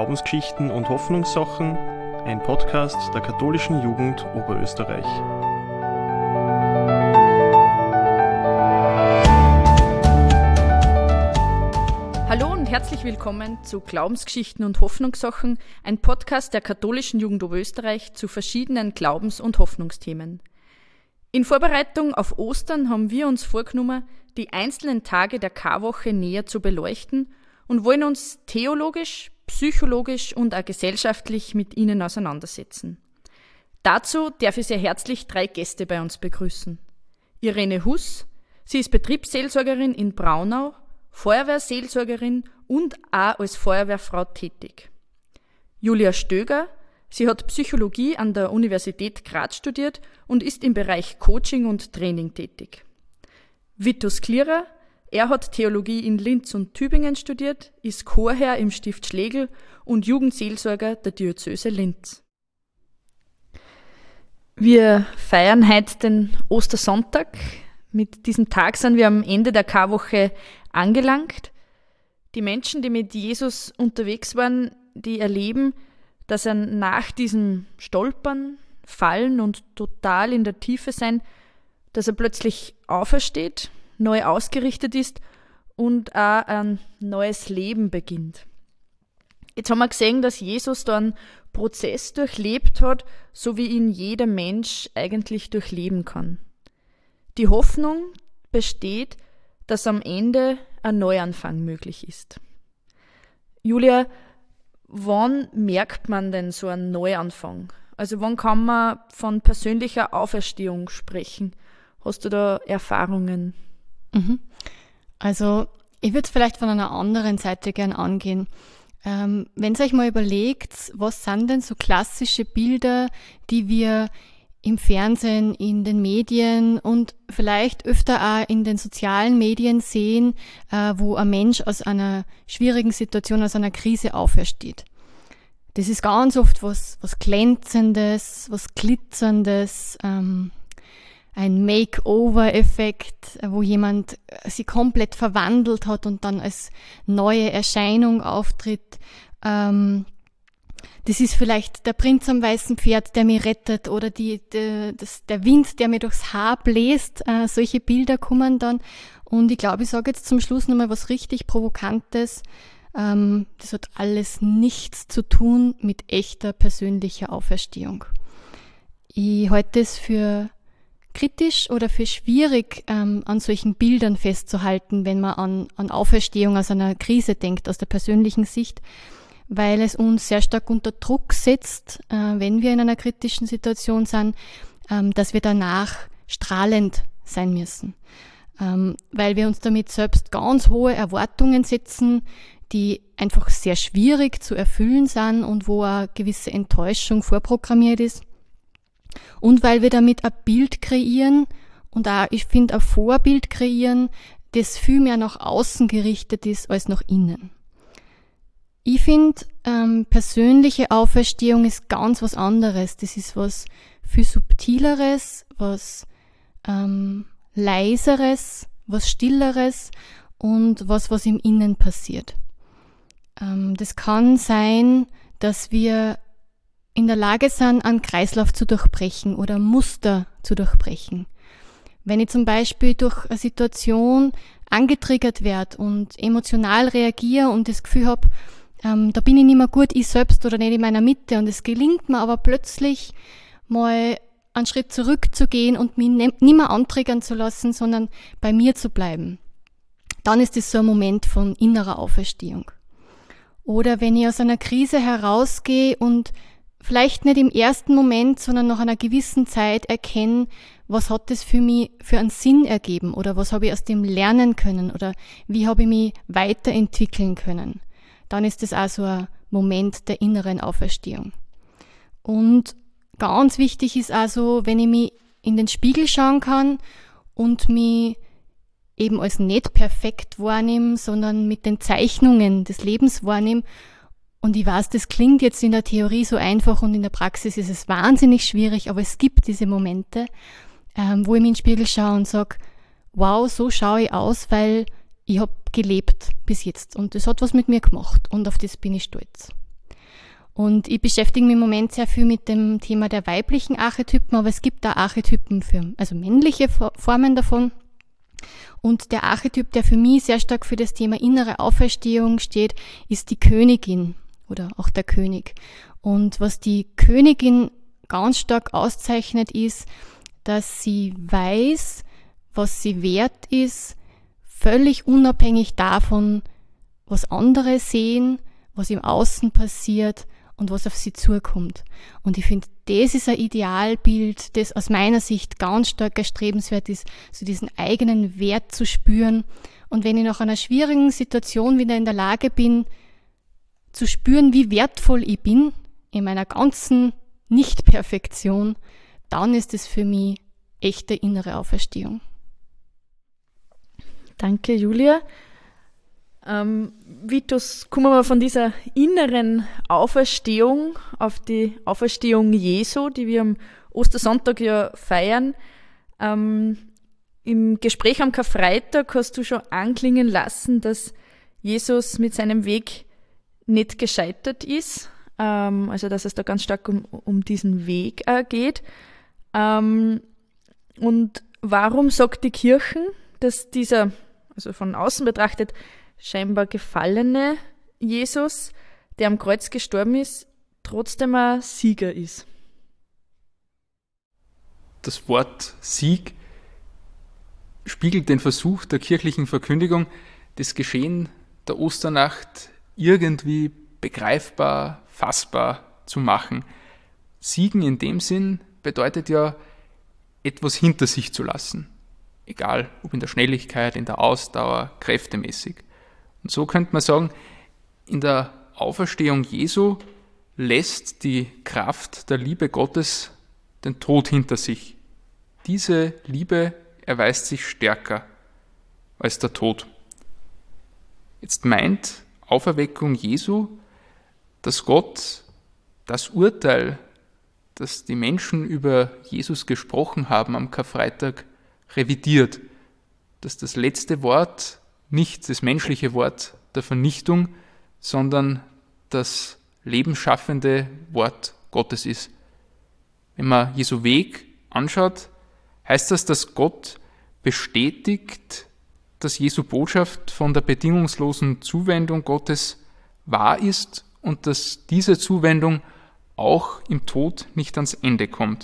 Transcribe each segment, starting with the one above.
Glaubensgeschichten und Hoffnungssachen, ein Podcast der katholischen Jugend Oberösterreich. Hallo und herzlich willkommen zu Glaubensgeschichten und Hoffnungssachen, ein Podcast der katholischen Jugend Oberösterreich zu verschiedenen Glaubens- und Hoffnungsthemen. In Vorbereitung auf Ostern haben wir uns vorgenommen, die einzelnen Tage der Karwoche näher zu beleuchten und wollen uns theologisch, psychologisch und auch gesellschaftlich mit ihnen auseinandersetzen. Dazu darf ich sehr herzlich 3 Gäste bei uns begrüßen. Irene Huss, sie ist Betriebsseelsorgerin in Braunau, Feuerwehrseelsorgerin und auch als Feuerwehrfrau tätig. Julia Stöger, sie hat Psychologie an der Universität Graz studiert und ist im Bereich Coaching und Training tätig. Vitus Klierer, er hat Theologie in Linz und Tübingen studiert, ist Chorherr im Stift Schlegel und Jugendseelsorger der Diözese Linz. Wir feiern heute den Ostersonntag. Mit diesem Tag sind wir am Ende der Karwoche angelangt. Die Menschen, die mit Jesus unterwegs waren, die erleben, dass er nach diesem Stolpern, Fallen und total in der Tiefe sein, dass er plötzlich aufersteht, neu ausgerichtet ist und auch ein neues Leben beginnt. Jetzt haben wir gesehen, dass Jesus da einen Prozess durchlebt hat, so wie ihn jeder Mensch eigentlich durchleben kann. Die Hoffnung besteht, dass am Ende ein Neuanfang möglich ist. Julia, wann merkt man denn so einen Neuanfang? Also wann kann man von persönlicher Auferstehung sprechen? Hast du da Erfahrungen? Also ich würde es vielleicht von einer anderen Seite gern angehen. Wenn ihr euch mal überlegt, was sind denn so klassische Bilder, die wir im Fernsehen, in den Medien und vielleicht öfter auch in den sozialen Medien sehen, wo ein Mensch aus einer schwierigen Situation, aus einer Krise aufersteht. Das ist ganz oft was Glänzendes, was Glitzerndes, ein Makeover-Effekt, wo jemand sich komplett verwandelt hat und dann als neue Erscheinung auftritt. Das ist vielleicht der Prinz am weißen Pferd, der mich rettet, oder der Wind, der mir durchs Haar bläst. Solche Bilder kommen dann. Und ich glaube, ich sage jetzt zum Schluss nochmal was richtig Provokantes. Das hat alles nichts zu tun mit echter persönlicher Auferstehung. Ich halte es für kritisch oder für schwierig, an solchen Bildern festzuhalten, wenn man an Auferstehung aus einer Krise denkt, aus der persönlichen Sicht, weil es uns sehr stark unter Druck setzt, wenn wir in einer kritischen Situation sind, dass wir danach strahlend sein müssen. Weil wir uns damit selbst ganz hohe Erwartungen setzen, die einfach sehr schwierig zu erfüllen sind und wo eine gewisse Enttäuschung vorprogrammiert ist. Und weil wir damit ein Bild kreieren und auch, ich finde, ein Vorbild kreieren, das viel mehr nach außen gerichtet ist als nach innen. Ich finde, persönliche Auferstehung ist ganz was anderes. Das ist was viel Subtileres, was Leiseres, was Stilleres und was im Innen passiert. Das kann sein, dass wir in der Lage sind, einen Kreislauf zu durchbrechen oder Muster zu durchbrechen. Wenn ich zum Beispiel durch eine Situation angetriggert werde und emotional reagiere und das Gefühl habe, da bin ich nicht mehr gut ich selbst oder nicht in meiner Mitte, und es gelingt mir aber plötzlich mal einen Schritt zurückzugehen und mich nicht mehr antriggern zu lassen, sondern bei mir zu bleiben, dann ist das so ein Moment von innerer Auferstehung. Oder wenn ich aus einer Krise herausgehe und vielleicht nicht im ersten Moment, sondern nach einer gewissen Zeit erkenne, was hat das für mich für einen Sinn ergeben oder was habe ich aus dem lernen können oder wie habe ich mich weiterentwickeln können. Dann ist das auch so ein Moment der inneren Auferstehung. Und ganz wichtig ist also, wenn ich mich in den Spiegel schauen kann und mich eben als nicht perfekt wahrnehme, sondern mit den Zeichnungen des Lebens wahrnehme. Und ich weiß, das klingt jetzt in der Theorie so einfach und in der Praxis ist es wahnsinnig schwierig, aber es gibt diese Momente, wo ich mich in den Spiegel schaue und sage, wow, so schaue ich aus, weil ich habe gelebt bis jetzt und das hat was mit mir gemacht und auf das bin ich stolz. Und ich beschäftige mich im Moment sehr viel mit dem Thema der weiblichen Archetypen, aber es gibt auch Archetypen also männliche Formen davon. Und der Archetyp, der für mich sehr stark für das Thema innere Auferstehung steht, ist die Königin oder auch der König. Und was die Königin ganz stark auszeichnet, ist, dass sie weiß, was sie wert ist, völlig unabhängig davon, was andere sehen, was im Außen passiert und was auf sie zukommt. Und ich finde, das ist ein Idealbild, das aus meiner Sicht ganz stark erstrebenswert ist, so diesen eigenen Wert zu spüren. Und wenn ich nach einer schwierigen Situation wieder in der Lage bin, zu spüren, wie wertvoll ich bin, in meiner ganzen Nicht-Perfektion, dann ist es für mich echte innere Auferstehung. Danke, Julia. Vitus, kommen wir von dieser inneren Auferstehung auf die Auferstehung Jesu, die wir am Ostersonntag ja feiern. Im Gespräch am Karfreitag hast du schon anklingen lassen, dass Jesus mit seinem Weg nicht gescheitert ist, also dass es da ganz stark um diesen Weg geht. Und warum sagt die Kirche, dass dieser, also von außen betrachtet, scheinbar gefallene Jesus, der am Kreuz gestorben ist, trotzdem ein Sieger ist? Das Wort Sieg spiegelt den Versuch der kirchlichen Verkündigung, das Geschehen der Osternacht irgendwie begreifbar, fassbar zu machen. Siegen in dem Sinn bedeutet ja, etwas hinter sich zu lassen. Egal, ob in der Schnelligkeit, in der Ausdauer, kräftemäßig. Und so könnte man sagen, in der Auferstehung Jesu lässt die Kraft der Liebe Gottes den Tod hinter sich. Diese Liebe erweist sich stärker als der Tod. Jetzt meint Auferweckung Jesu, dass Gott das Urteil, das die Menschen über Jesus gesprochen haben am Karfreitag, revidiert, dass das letzte Wort nicht das menschliche Wort der Vernichtung, sondern das lebensschaffende Wort Gottes ist. Wenn man Jesu Weg anschaut, heißt das, dass Gott bestätigt, dass Jesu Botschaft von der bedingungslosen Zuwendung Gottes wahr ist und dass diese Zuwendung auch im Tod nicht ans Ende kommt.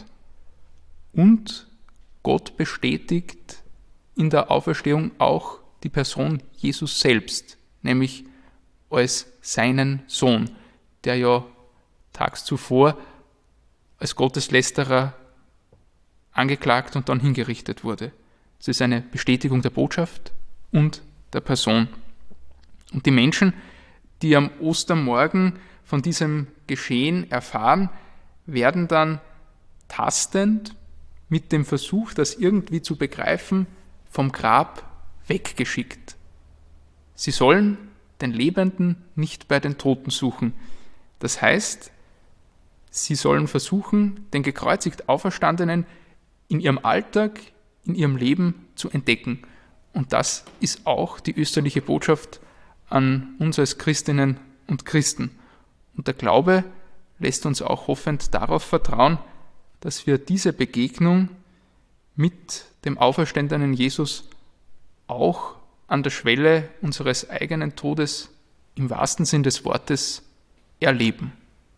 Und Gott bestätigt in der Auferstehung auch die Person Jesus selbst, nämlich als seinen Sohn, der ja tags zuvor als Gotteslästerer angeklagt und dann hingerichtet wurde. Es ist eine Bestätigung der Botschaft und der Person. Und die Menschen, die am Ostermorgen von diesem Geschehen erfahren, werden dann tastend mit dem Versuch, das irgendwie zu begreifen, vom Grab weggeschickt. Sie sollen den Lebenden nicht bei den Toten suchen. Das heißt, sie sollen versuchen, den gekreuzigt Auferstandenen in ihrem Alltag, in ihrem Leben zu entdecken. Und das ist auch die österliche Botschaft an uns als Christinnen und Christen. Und der Glaube lässt uns auch hoffend darauf vertrauen, dass wir diese Begegnung mit dem auferstandenen Jesus auch an der Schwelle unseres eigenen Todes im wahrsten Sinn des Wortes erleben.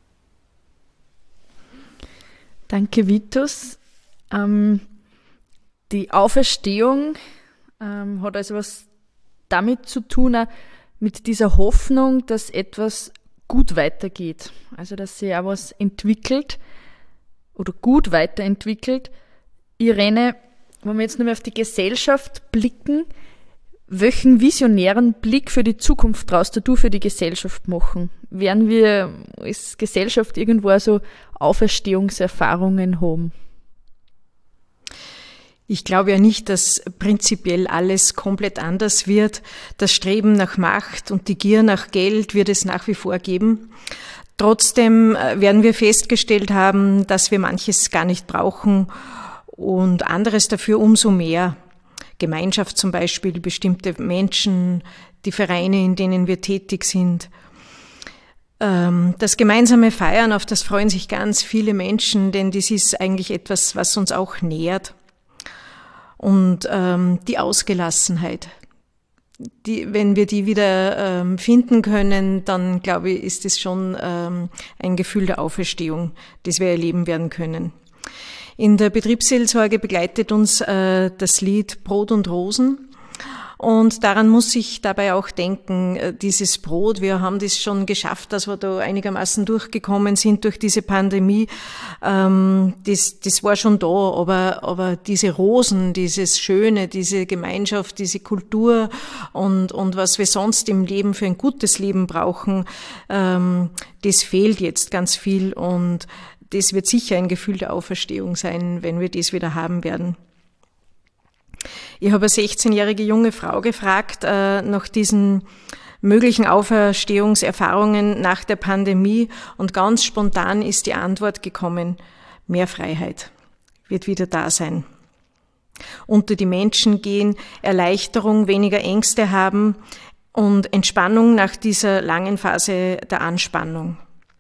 Danke, Vitus. Die Auferstehung hat also was damit zu tun, mit dieser Hoffnung, dass etwas gut weitergeht. Also, dass sich auch was entwickelt oder gut weiterentwickelt. Irene, wenn wir jetzt nur mehr auf die Gesellschaft blicken, welchen visionären Blick für die Zukunft traust du für die Gesellschaft machen? Werden wir als Gesellschaft irgendwo so Auferstehungserfahrungen haben? Ich glaube ja nicht, dass prinzipiell alles komplett anders wird. Das Streben nach Macht und die Gier nach Geld wird es nach wie vor geben. Trotzdem werden wir festgestellt haben, dass wir manches gar nicht brauchen und anderes dafür umso mehr. Gemeinschaft zum Beispiel, bestimmte Menschen, die Vereine, in denen wir tätig sind. Das gemeinsame Feiern, auf das freuen sich ganz viele Menschen, denn das ist eigentlich etwas, was uns auch nährt. Und die Ausgelassenheit, wenn wir die wieder finden können, dann glaube ich, ist es schon ein Gefühl der Auferstehung, das wir erleben werden können. In der Betriebsseelsorge begleitet uns das Lied Brot und Rosen. Und daran muss ich dabei auch denken, dieses Brot, wir haben das schon geschafft, dass wir da einigermaßen durchgekommen sind durch diese Pandemie. Das war schon da, aber diese Rosen, dieses Schöne, diese Gemeinschaft, diese Kultur und was wir sonst im Leben für ein gutes Leben brauchen, das fehlt jetzt ganz viel und das wird sicher ein Gefühl der Auferstehung sein, wenn wir das wieder haben werden. Ich habe eine 16-jährige junge Frau gefragt nach diesen möglichen Auferstehungserfahrungen nach der Pandemie und ganz spontan ist die Antwort gekommen, mehr Freiheit wird wieder da sein. Unter die Menschen gehen, Erleichterung, weniger Ängste haben und Entspannung nach dieser langen Phase der Anspannung.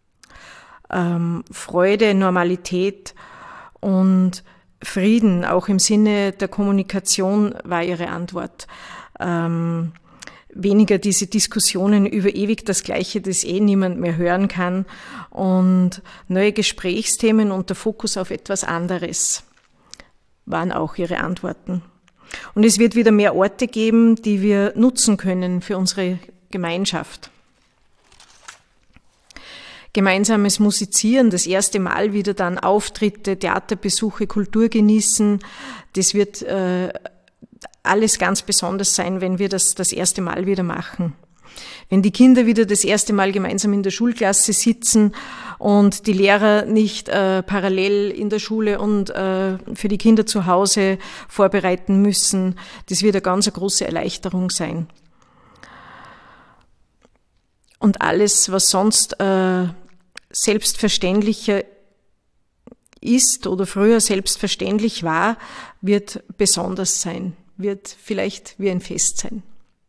Freude, Normalität und Frieden, auch im Sinne der Kommunikation, war ihre Antwort. Weniger diese Diskussionen über ewig das Gleiche, das niemand mehr hören kann und neue Gesprächsthemen und der Fokus auf etwas anderes waren auch ihre Antworten. Und es wird wieder mehr Orte geben, die wir nutzen können für unsere Gemeinschaft. Gemeinsames Musizieren, das erste Mal wieder dann Auftritte, Theaterbesuche, Kultur genießen. Das wird alles ganz besonders sein, wenn wir das erste Mal wieder machen. Wenn die Kinder wieder das erste Mal gemeinsam in der Schulklasse sitzen und die Lehrer nicht parallel in der Schule und für die Kinder zu Hause vorbereiten müssen, das wird eine ganz große Erleichterung sein. Und alles, was sonst selbstverständlicher ist oder früher selbstverständlich war, wird besonders sein, wird vielleicht wie ein Fest sein.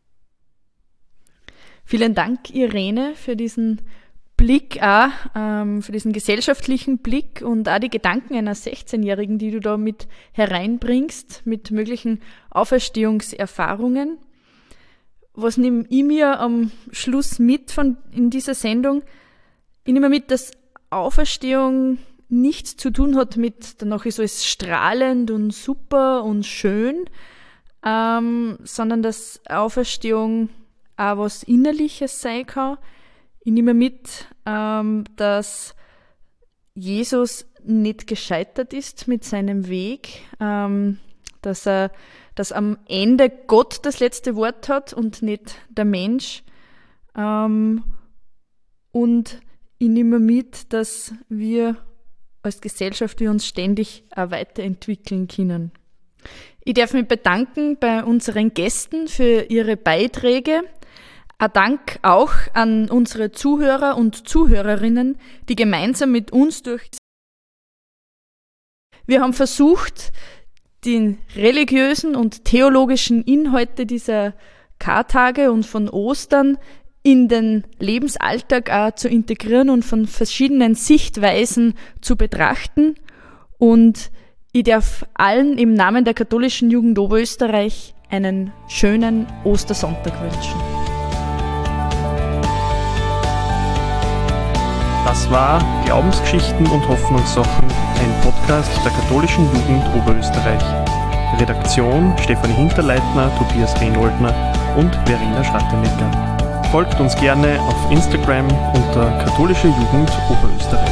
Vielen Dank, Irene, für diesen Blick für diesen gesellschaftlichen Blick und auch die Gedanken einer 16-Jährigen, die du da mit hereinbringst, mit möglichen Auferstehungserfahrungen. Was nehme ich mir am Schluss mit in dieser Sendung? Ich nehme mit, dass Auferstehung nichts zu tun hat mit, danach ist alles strahlend und super und schön, sondern dass Auferstehung auch was Innerliches sein kann. Ich nehme mit, dass Jesus nicht gescheitert ist mit seinem Weg, dass am Ende Gott das letzte Wort hat und nicht der Mensch. Und ich nehme mit, dass wir als Gesellschaft uns ständig auch weiterentwickeln können. Ich darf mich bedanken bei unseren Gästen für ihre Beiträge. Ein Dank auch an unsere Zuhörer und Zuhörerinnen, die gemeinsam mit uns Wir haben versucht, die religiösen und theologischen Inhalte dieser Kartage und von Ostern in den Lebensalltag auch zu integrieren und von verschiedenen Sichtweisen zu betrachten. Und ich darf allen im Namen der Katholischen Jugend Oberösterreich einen schönen Ostersonntag wünschen. Das war Glaubensgeschichten und Hoffnungssachen, ein Podcast der Katholischen Jugend Oberösterreich. Redaktion Stefanie Hinterleitner, Tobias Rehnoldner und Verena Schrattenecker. Folgt uns gerne auf Instagram unter Katholische Jugend Oberösterreich.